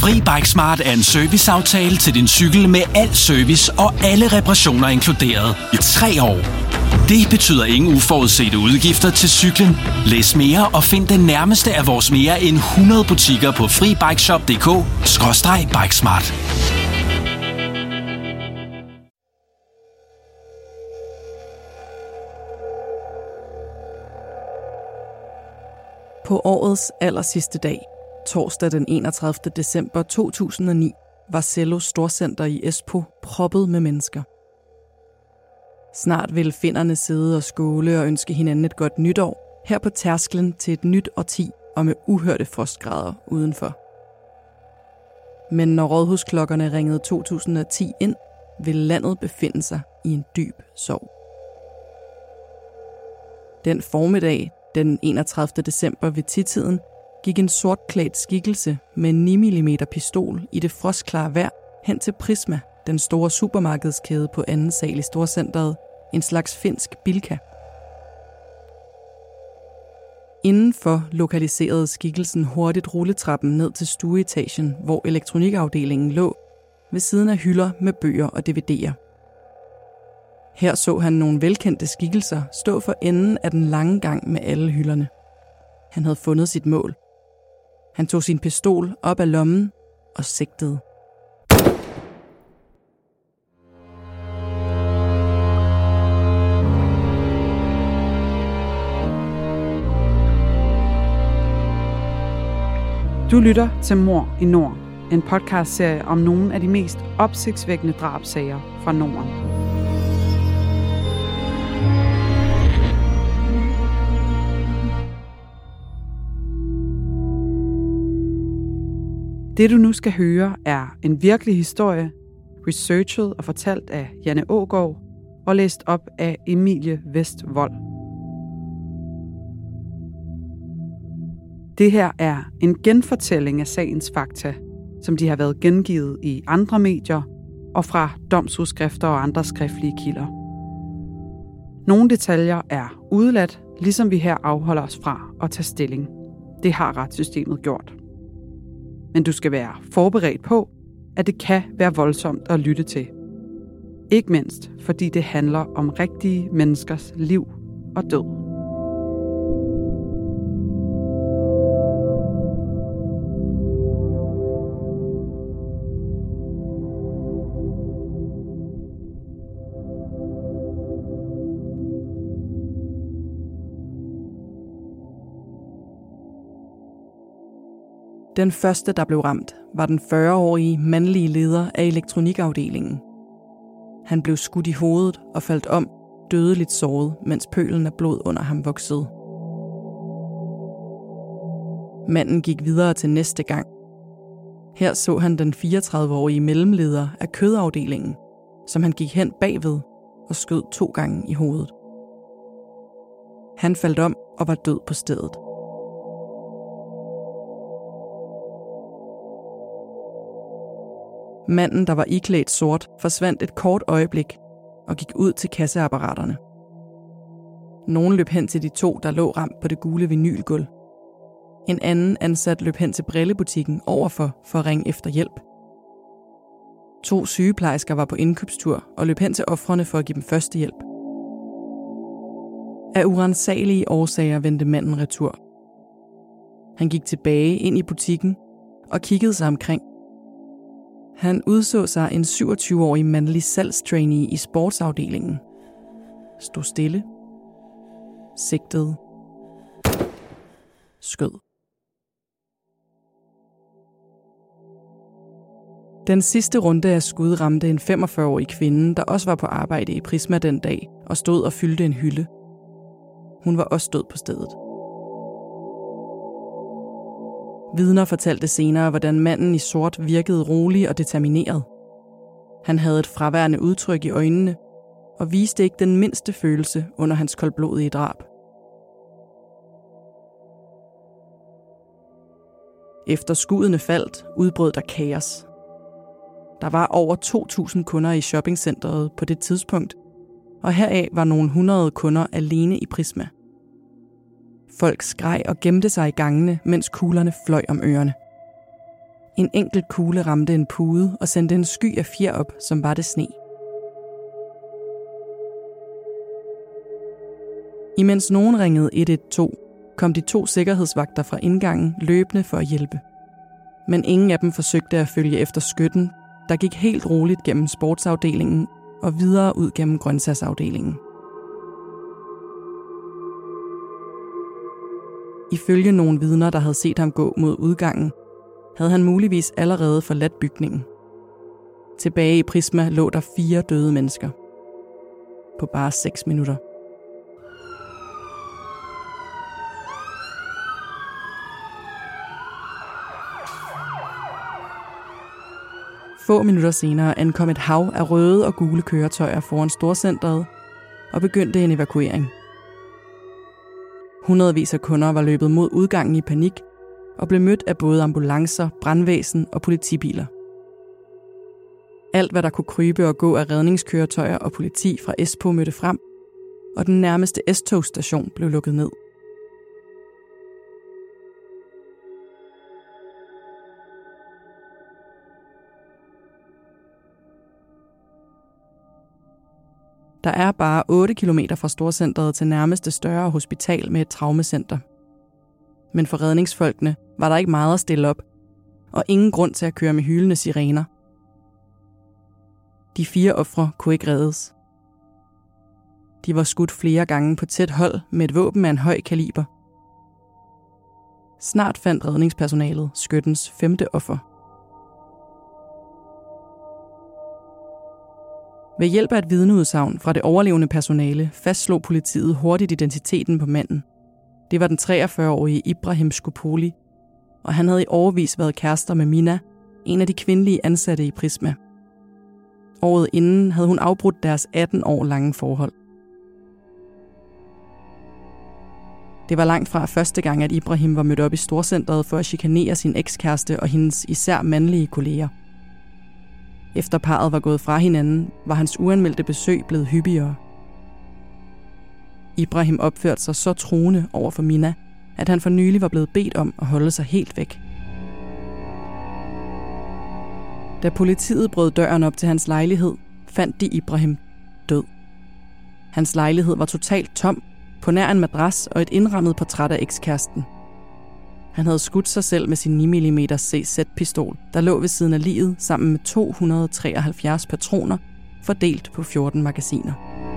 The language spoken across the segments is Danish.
FriBikeSmart er en serviceaftale til din cykel med al service og alle reparationer inkluderet i 3 år. Det betyder ingen uforudsete udgifter til cyklen. Læs mere og find den nærmeste af vores mere end 100 butikker på FriBikeShop.dk/Bikesmart. På årets allersidste dag, torsdag den 31. december 2009, var Zellos storcenter i Espoo proppet med mennesker. Snart ville finnerne sidde og skåle og ønske hinanden et godt nytår, her på tærsklen til et nyt årti og med uhørte frostgrader udenfor. Men når rådhusklokkerne ringede 2010 ind, ville landet befinde sig i en dyb sorg. Den formiddag, den 31. december ved 10-tiden, gik en sortklædt skikkelse med en 9 mm pistol i det frostklare vejr hen til Prisma, den store supermarkedskæde på anden sal i storcenteret, en slags finsk Bilka. Indenfor lokaliserede skikkelsen hurtigt rulletrappen ned til stueetagen, hvor elektronikafdelingen lå, ved siden af hylder med bøger og DVD'er. Her så han nogle velkendte skikkelser stå for enden af den lange gang med alle hylderne. Han havde fundet sit mål. Han tog sin pistol op af lommen og sigtede. Du lytter til Mord i Nord, en podcastserie om nogle af de mest opsigtsvækkende drabssager fra Norden. Det du nu skal høre er en virkelig historie, researchet og fortalt af Janne Aagaard og læst op af Emilie Vestvold. Det her er en genfortælling af sagens fakta, som de har været gengivet i andre medier og fra domsudskrifter og andre skriftlige kilder. Nogle detaljer er udeladt, ligesom vi her afholder os fra at tage stilling. Det har retssystemet gjort. Men du skal være forberedt på, at det kan være voldsomt at lytte til. Ikke mindst, fordi det handler om rigtige menneskers liv og død. Den første, der blev ramt, var den 40-årige mandlige leder af elektronikafdelingen. Han blev skudt i hovedet og faldt om, dødeligt såret, mens pølen af blod under ham voksede. Manden gik videre til næste gang. Her så han den 34-årige mellemleder af kødafdelingen, som han gik hen bagved og skød 2 gange i hovedet. Han faldt om og var død på stedet. Manden, der var iklædt sort, forsvandt et kort øjeblik og gik ud til kasseapparaterne. Nogen løb hen til de 2, der lå ramt på det gule vinylgulv. En anden ansat løb hen til brillebutikken overfor for at ringe efter hjælp. 2 sygeplejersker var på indkøbstur og løb hen til ofrene for at give dem førstehjælp. Af uransagelige årsager vendte manden retur. Han gik tilbage ind i butikken og kiggede sig omkring. Han udså sig en 27-årig mandlig salgstrainee i sportsafdelingen. Stod stille. Sigtede. Skød. Den sidste runde af skud ramte en 45-årig kvinde, der også var på arbejde i Prisma den dag og stod og fyldte en hylde. Hun var også død på stedet. Vidner fortalte senere, hvordan manden i sort virkede rolig og determineret. Han havde et fraværende udtryk i øjnene og viste ikke den mindste følelse under hans koldblodige drab. Efter skuddene faldt, udbrød der kaos. Der var over 2.000 kunder i shoppingcenteret på det tidspunkt, og heraf var nogle 100 kunder alene i Prisma. Folk skreg og gemte sig i gangene, mens kuglerne fløj om ørerne. En enkelt kugle ramte en pude og sendte en sky af fjer op, som var det sne. Imens nogen ringede 112, kom de 2 sikkerhedsvagter fra indgangen løbende for at hjælpe. Men ingen af dem forsøgte at følge efter skytten, der gik helt roligt gennem sportsafdelingen og videre ud gennem grøntsagsafdelingen. Ifølge nogle vidner, der havde set ham gå mod udgangen, havde han muligvis allerede forladt bygningen. Tilbage i Prisma lå der 4 døde mennesker. På bare 6 minutter. Få minutter senere ankom et hav af røde og gule køretøjer foran storcentret og begyndte en evakuering. Hundredvis af kunder var løbet mod udgangen i panik og blev mødt af både ambulancer, brandvæsen og politibiler. Alt, hvad der kunne krybe og gå af redningskøretøjer og politi fra Espoo mødte frem, og den nærmeste S-togstation blev lukket ned. Der er bare 8 kilometer fra storcentret til nærmeste større hospital med et traumecenter. Men for redningsfolkene var der ikke meget at stille op, og ingen grund til at køre med hylende sirener. De 4 ofre kunne ikke reddes. De var skudt flere gange på tæt hold med et våben af en høj kaliber. Snart fandt redningspersonalet skyttens 5. offer. Ved hjælp af et vidneudsagn fra det overlevende personale fastslog politiet hurtigt identiteten på manden. Det var den 43-årige Ibrahim Skopoli, og han havde i årevis været kærester med Mina, en af de kvindelige ansatte i Prisma. Året inden havde hun afbrudt deres 18 år lange forhold. Det var langt fra første gang, at Ibrahim var mødt op i storcentret for at chikanere sin ekskæreste og hendes især mandlige kolleger. Efter parret var gået fra hinanden, var hans uanmeldte besøg blevet hyppigere. Ibrahim opførte sig så truende over for Mina, at han for nylig var blevet bedt om at holde sig helt væk. Da politiet brød døren op til hans lejlighed, fandt de Ibrahim død. Hans lejlighed var totalt tom, på nær en madras og et indrammet portræt af ekskæresten. Han havde skudt sig selv med sin 9 mm CZ-pistol, der lå ved siden af liget sammen med 273 patroner, fordelt på 14 magasiner.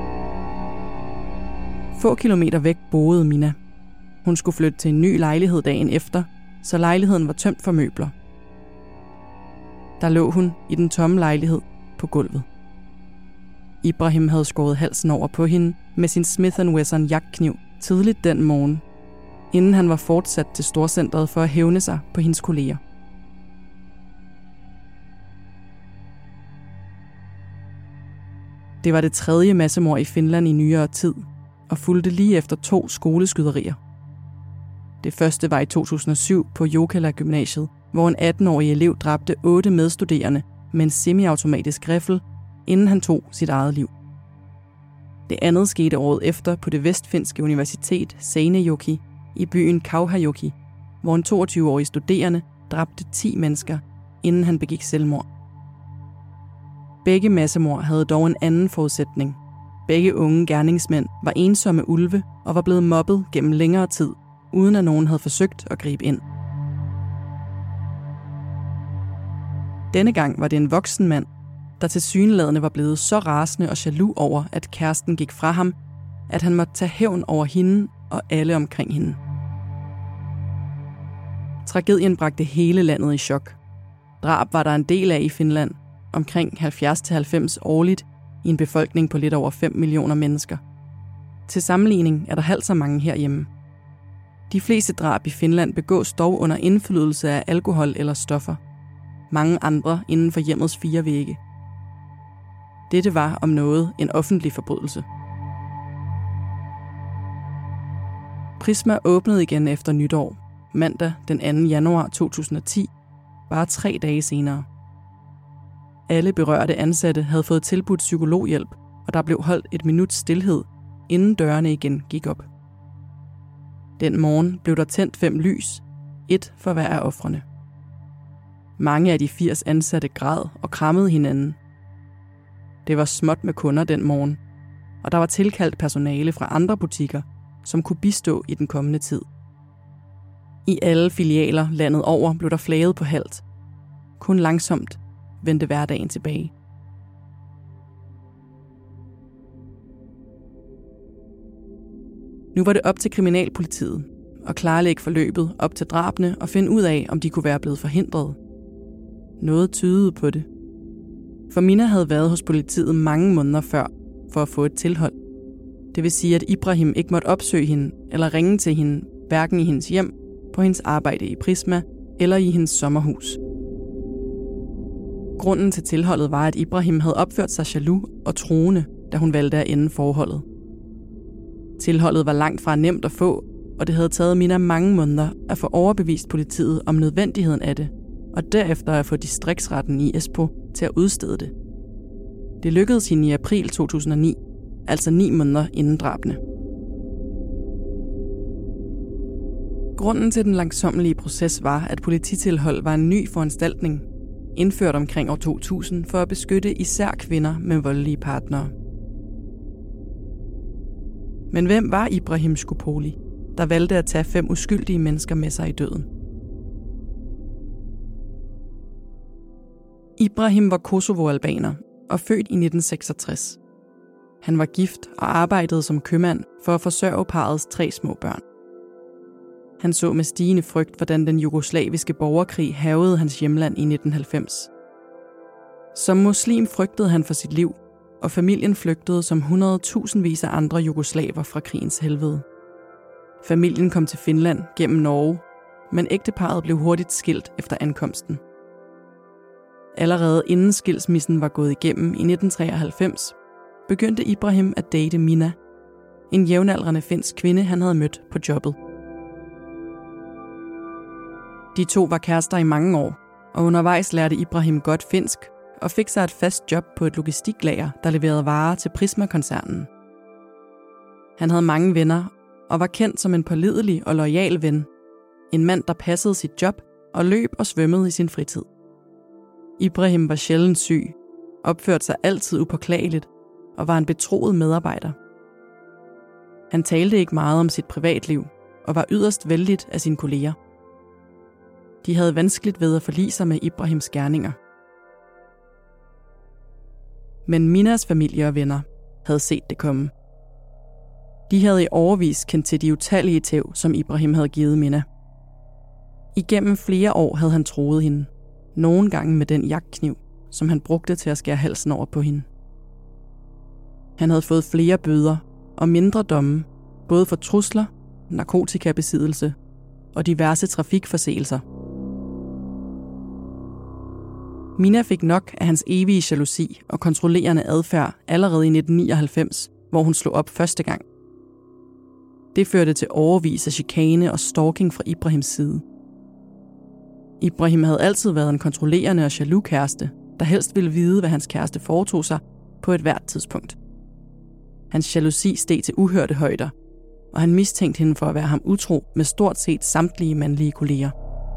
Få kilometer væk boede Mina. Hun skulle flytte til en ny lejlighed dagen efter, så lejligheden var tømt for møbler. Der lå hun i den tomme lejlighed på gulvet. Ibrahim havde skåret halsen over på hende med sin Smith & Wesson jagtkniv tidligt den morgen, inden han var fortsat til storcentret for at hævne sig på hendes kolleger. Det var det 3. massemord i Finland i nyere tid, og fulgte lige efter 2 skoleskyderier. Det første var i 2007 på Jokela Gymnasiet, hvor en 18-årig elev dræbte 8 medstuderende med en semiautomatisk riffel, inden han tog sit eget liv. Det andet skete året efter på det vestfinske universitet Seinäjoki i byen Kauhajoki, hvor en 22-årig studerende dræbte 10 mennesker, inden han begik selvmord. Begge massemord havde dog en anden forudsætning. Begge unge gerningsmænd var ensomme ulve og var blevet mobbet gennem længere tid, uden at nogen havde forsøgt at gribe ind. Denne gang var det en voksen mand, der tilsyneladende var blevet så rasende og jaloux over, at kæresten gik fra ham, at han måtte tage hævn over hende og alle omkring hende. Tragedien bragte hele landet i chok. Drab var der en del af i Finland, omkring 70-90 årligt i en befolkning på lidt over 5 millioner mennesker. Til sammenligning er der halvt så mange herhjemme. De fleste drab i Finland begås dog under indflydelse af alkohol eller stoffer. Mange andre inden for hjemmets 4 vægge. Dette var om noget en offentlig forbrydelse. Prisma åbnede igen efter nytår, mandag den 2. januar 2010, bare 3 dage senere. Alle berørte ansatte havde fået tilbudt psykologhjælp, og der blev holdt et minuts stilhed, inden dørene igen gik op. Den morgen blev der tændt 5 lys, 1 for hver af ofrene. Mange af de 80 ansatte græd og krammede hinanden. Det var småt med kunder den morgen, og der var tilkaldt personale fra andre butikker, som kunne bistå i den kommende tid. I alle filialer landet over blev der flaget på halvt. Kun langsomt vendte hverdagen tilbage. Nu var det op til kriminalpolitiet at klarlægge forløbet op til drabene og finde ud af, om de kunne være blevet forhindret. Noget tydede på det. For Mina havde været hos politiet mange måneder før for at få et tilhold. Det vil sige, at Ibrahim ikke måtte opsøge hende eller ringe til hende, hverken i hendes hjem, på hendes arbejde i Prisma eller i hendes sommerhus. Grunden til tilholdet var, at Ibrahim havde opført sig jaloux og truende, da hun valgte at ende forholdet. Tilholdet var langt fra nemt at få, og det havde taget Mina mange måneder at få overbevist politiet om nødvendigheden af det, og derefter at få distriktsretten i Espoo til at udstede det. Det lykkedes hende i april 2009, altså 9 måneder inden drabene. Grunden til den langsommelige proces var, at polititilhold var en ny foranstaltning, indført omkring år 2000 for at beskytte især kvinder med voldelige partnere. Men hvem var Ibrahim Skopoli, der valgte at tage 5 uskyldige mennesker med sig i døden? Ibrahim var Kosovo-albaner og født i 1966. Han var gift og arbejdede som købmand for at forsørge parrets 3 små børn. Han så med stigende frygt, hvordan den jugoslaviske borgerkrig hærgede hans hjemland i 1990. Som muslim frygtede han for sit liv, og familien flygtede som 100.000vis af andre jugoslaver fra krigens helvede. Familien kom til Finland gennem Norge, men ægteparret blev hurtigt skilt efter ankomsten. Allerede inden skilsmissen var gået igennem i 1993, begyndte Ibrahim at date Mina, en jævnaldrende finsk kvinde, han havde mødt på jobbet. De 2 var kærester i mange år, og undervejs lærte Ibrahim godt finsk og fik sig et fast job på et logistiklager, der leverede varer til Prisma-koncernen. Han havde mange venner og var kendt som en pålidelig og loyal ven. En mand, der passede sit job og løb og svømmede i sin fritid. Ibrahim var sjældent syg, opførte sig altid upåklageligt og var en betroet medarbejder. Han talte ikke meget om sit privatliv og var yderst vellidt af sine kolleger. De havde vanskeligt ved at forlige sig med Ibrahims gerninger. Men Minas familie og venner havde set det komme. De havde i årevis kendt til de utallige tæv, som Ibrahim havde givet Mina. Igennem flere år havde han truet hende, nogle gange med den jagtkniv, som han brugte til at skære halsen over på hende. Han havde fået flere bøder og mindre domme, både for trusler, narkotikabesiddelse og diverse trafikforseelser. Mina fik nok af hans evige jalousi og kontrollerende adfærd allerede i 1999, hvor hun slog op første gang. Det førte til årevis af chikane og stalking fra Ibrahims side. Ibrahim havde altid været en kontrollerende og jaloux kæreste, der helst ville vide, hvad hans kæreste foretog sig på et hvert tidspunkt. Hans jalousi steg til uhørte højder, og han mistænkte hende for at være ham utro med stort set samtlige mandlige kolleger.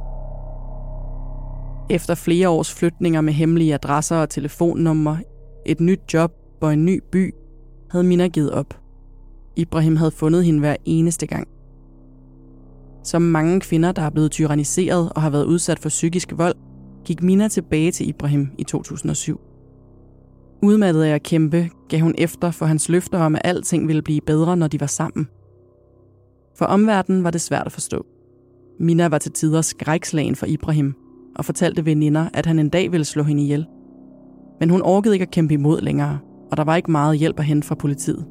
Efter flere års flytninger med hemmelige adresser og telefonnumre, et nyt job og en ny by, havde Mina givet op. Ibrahim havde fundet hende hver eneste gang. Som mange kvinder, der er blevet tyranniseret og har været udsat for psykisk vold, gik Mina tilbage til Ibrahim i 2007. Udmattet af at kæmpe, gav hun efter for hans løfter om, at alting ville blive bedre, når de var sammen. For omverdenen var det svært at forstå. Mina var til tider skrækslagen for Ibrahim og fortalte veninder, at han en dag ville slå hende ihjel. Men hun orkede ikke at kæmpe imod længere, og der var ikke meget hjælp at hente fra politiet.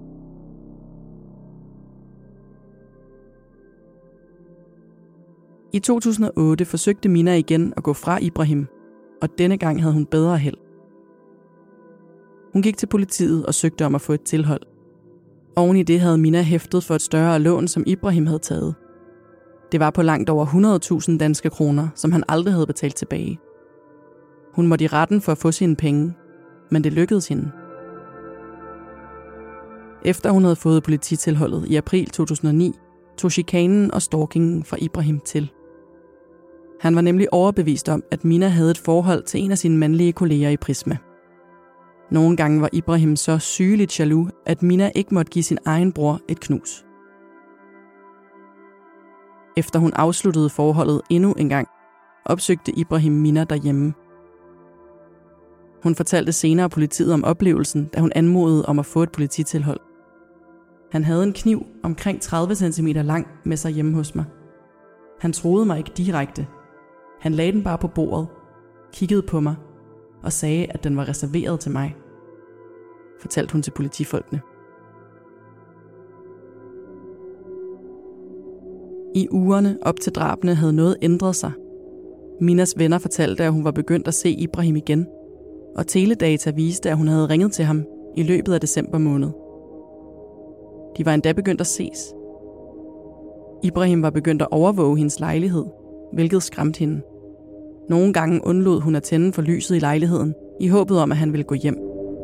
I 2008 forsøgte Mina igen at gå fra Ibrahim, og denne gang havde hun bedre held. Hun gik til politiet og søgte om at få et tilhold. Oven i det havde Mina hæftet for et større lån, som Ibrahim havde taget. Det var på langt over 100.000 danske kroner, som han aldrig havde betalt tilbage. Hun måtte i retten for at få sine penge, men det lykkedes hende. Efter hun havde fået polititilholdet i april 2009, tog chikanen og stalkingen fra Ibrahim til. Han var nemlig overbevist om, at Mina havde et forhold til en af sine mandlige kolleger i Prisma. Nogle gange var Ibrahim så sygeligt jaloux, at Mina ikke måtte give sin egen bror et knus. Efter hun afsluttede forholdet endnu en gang, opsøgte Ibrahim Mina derhjemme. Hun fortalte senere politiet om oplevelsen, da hun anmodede om at få et polititilhold. Han havde en kniv omkring 30 cm lang med sig hjemme hos mig. Han troede mig ikke direkte. Han lagde den bare på bordet, kiggede på mig og sagde, at den var reserveret til mig, fortalte hun til politifolkene. I ugerne op til drabene havde noget ændret sig. Minas venner fortalte, at hun var begyndt at se Ibrahim igen, og teledata viste, at hun havde ringet til ham i løbet af december måned. De var endda begyndt at ses. Ibrahim var begyndt at overvåge hendes lejlighed, hvilket skræmte hende. Nogle gange undlod hun at tænde for lyset i lejligheden, i håbet om, at han ville gå hjem.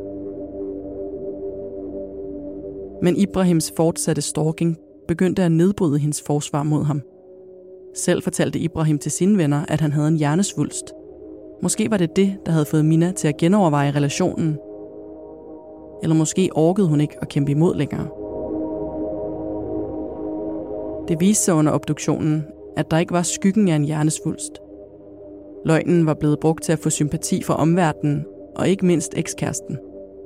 Men Ibrahims fortsatte stalking begyndte at nedbryde hendes forsvar mod ham. Selv fortalte Ibrahim til sine venner, at han havde en hjernesvulst. Måske var det det, der havde fået Mina til at genoverveje relationen. Eller måske orkede hun ikke at kæmpe imod længere. Det viste sig under obduktionen, at der ikke var skyggen af en hjernesvulst. Løgnen var blevet brugt til at få sympati for omverdenen, og ikke mindst ekskæresten.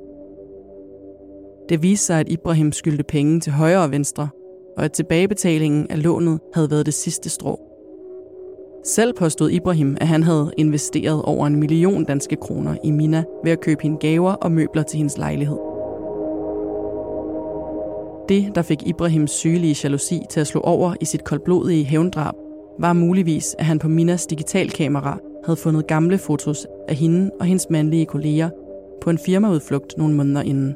Det viste sig, at Ibrahim skyldte penge til højre og venstre, og at tilbagebetalingen af lånet havde været det sidste strå. Selv påstod Ibrahim, at han havde investeret over 1 million danske kroner i Mina ved at købe hende gaver og møbler til hendes lejlighed. Det, der fik Ibrahims sygelige jalousi til at slå over i sit koldblodige hævndrab, var muligvis, at han på Minas digitalkamera havde fundet gamle fotos af hende og hendes mandlige kolleger på en firmaudflugt nogle måneder inden.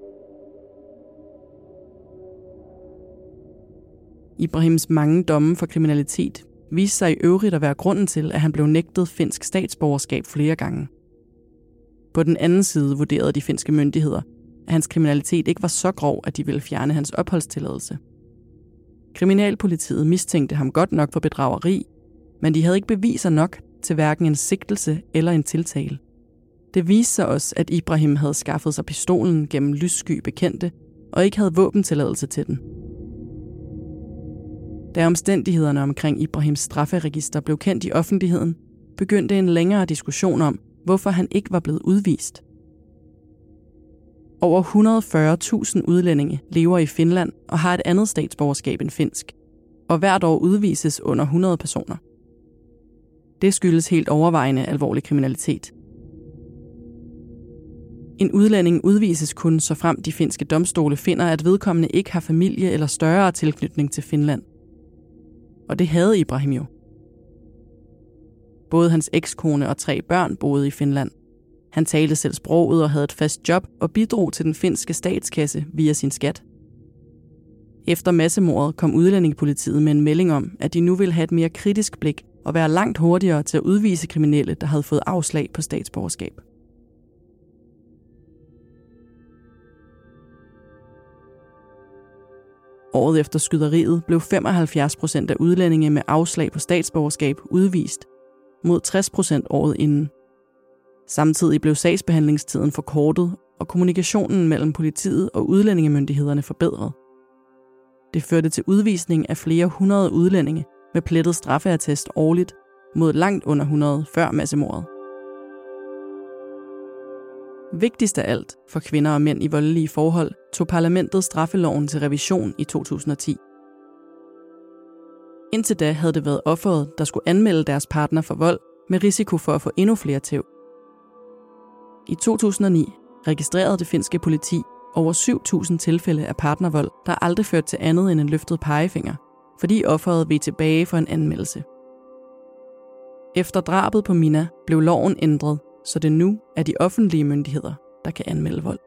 Ibrahims mange domme for kriminalitet viste sig i øvrigt at være grunden til, at han blev nægtet finsk statsborgerskab flere gange. På den anden side vurderede de finske myndigheder, at hans kriminalitet ikke var så grov, at de ville fjerne hans opholdstilladelse. Kriminalpolitiet mistænkte ham godt nok for bedrageri, men de havde ikke beviser nok til hverken en sigtelse eller en tiltale. Det viste sig også, at Ibrahim havde skaffet sig pistolen gennem lyssky bekendte og ikke havde våbentilladelse til den. Da omstændighederne omkring Ibrahims strafferegister blev kendt i offentligheden, begyndte en længere diskussion om, hvorfor han ikke var blevet udvist. Over 140.000 udlændinge lever i Finland og har et andet statsborgerskab end finsk, og hvert år udvises under 100 personer. Det skyldes helt overvejende alvorlig kriminalitet. En udlænding udvises kun, såfremt de finske domstole finder, at vedkommende ikke har familie eller større tilknytning til Finland. Og det havde Ibrahim jo. Både hans ekskone og 3 børn boede i Finland. Han talte selv sproget og havde et fast job og bidrog til den finske statskasse via sin skat. Efter massemordet kom udlændingepolitiet med en melding om, at de nu ville have et mere kritisk blik og være langt hurtigere til at udvise kriminelle, der havde fået afslag på statsborgerskab. Året efter skyderiet blev 75% af udlændinge med afslag på statsborgerskab udvist, mod 60% året inden. Samtidig blev sagsbehandlingstiden forkortet, og kommunikationen mellem politiet og udlændingemyndighederne forbedret. Det førte til udvisning af flere 100 udlændinge med plettet straffeattest årligt, mod langt under 100 før massemordet. Vigtigst af alt for kvinder og mænd i voldelige forhold tog parlamentet straffeloven til revision i 2010. Indtil da havde det været offeret, der skulle anmelde deres partner for vold med risiko for at få endnu flere tæv. I 2009 registrerede det finske politi over 7.000 tilfælde af partnervold, der aldrig førte til andet end en løftet pegefinger, fordi offeret veg tilbage for en anmeldelse. Efter drabet på Mina blev loven ændret, så det nu er de offentlige myndigheder, der kan anmelde vold.